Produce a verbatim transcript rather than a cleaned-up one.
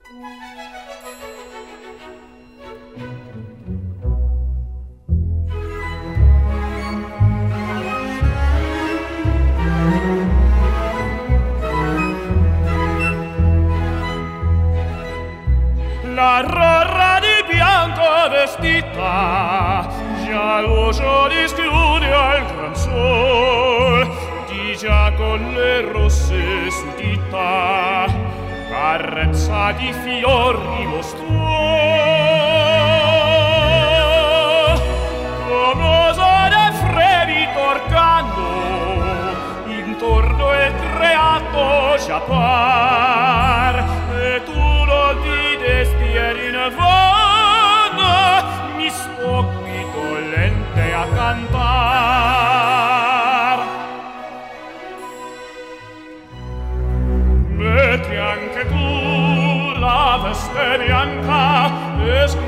La rorra di bianco vestita già l'uso dischiude al gran sol, di già con le rosse sudita carezza di fiori mostrò. Comoso de fremito organo intorno è creato già par, e tu lo didesti eri in vano, mi sto qui dolente a cantar. Metti anche tu la veste bianca e